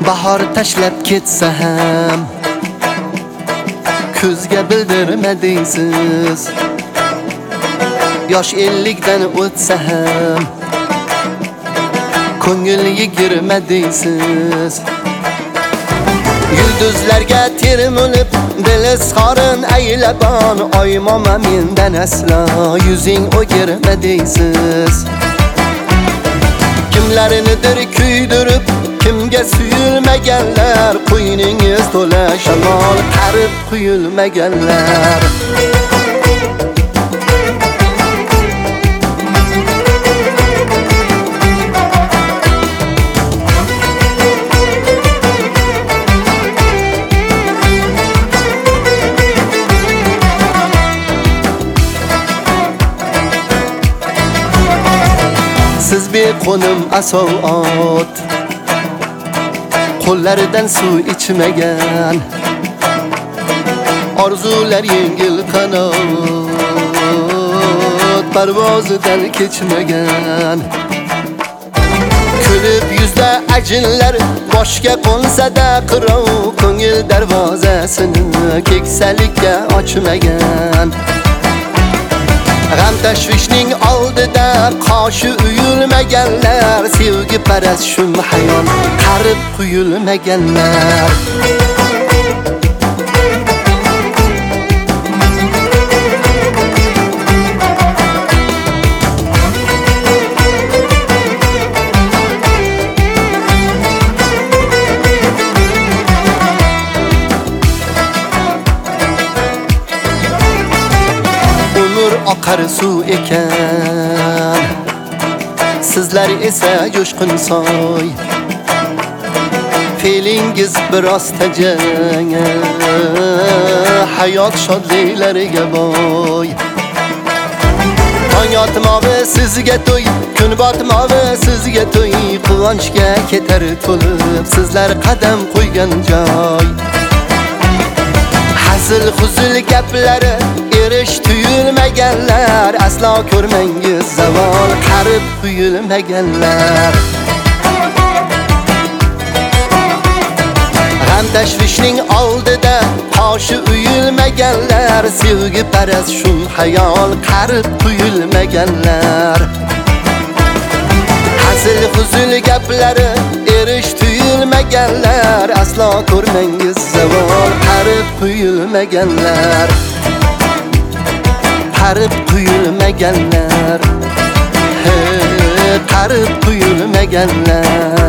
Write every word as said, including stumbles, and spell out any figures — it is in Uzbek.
bahor tashlab ketsa ham ko'zga bildirmadingiz. Yosh ellikdan o'tsa ham ko'ngil yigirmadingiz. Yulduzlarga termulib dil izhorin aylabon, oymoma mendan aslo yuzing o'girmadingiz. Kimlarnidir kuydirib kimga suyulmaganlar, qo'yningiz to'la shamol qarib quyulmaganlar. Siz beqo'nim asov ot, qo'llaridan suv ichmagan, orzular yengil qanot, parvozidan kechmagan. Kulib yuzda ajinlar boshga qo'nsa-da qirov, ko'ngil darvozasini keksalikka ochmagan. G'am tashvishning oldida qoshi uyulmaganlar, sevgi paras shum hayon qarib quyulmaganlar. Oqar suv ekan, sizlar esa jo'shqin soy. Feelingiz biroz tajang, hayot shodliklariga boy. Tong yotmog'i sizga to'y, kun botmog'i sizga to'y, quvonchga ketar to'lib sizlar qadam qo'ygan joy. Hazil huzul gaplari erish tuyulmaganlar, aslo ko'rmangiz zavol qarib quyulmaganlar. G'am tashvishning oldida qoshi uyulmaganlar, sevgi paras shum hayol qarib quyulmaganlar. Hazil huzul gaplari erish tuyulmaganlar, aslo ko'rmangiz zavol qarib quyulmaganlar. Qarib quyulmaganlar, he, qarib quyulmaganlar.